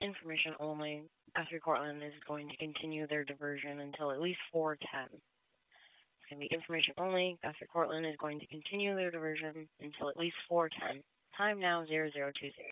information only. Guthrie Cortland is going to continue their diversion until at least 4:10. It's going to be information only. Guthrie Cortland is going to continue their diversion until at least 4:10. Time now 0020.